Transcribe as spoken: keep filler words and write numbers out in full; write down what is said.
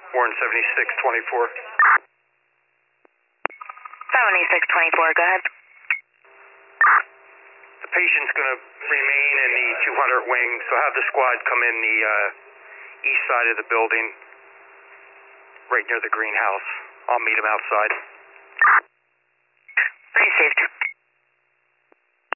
Warren seventy-six twenty-four. seventy-six twenty-four, go ahead. The patient's going to remain in the two hundred wing, so have the squad come in the uh, east side of the building, right near the greenhouse. I'll meet him outside. Received.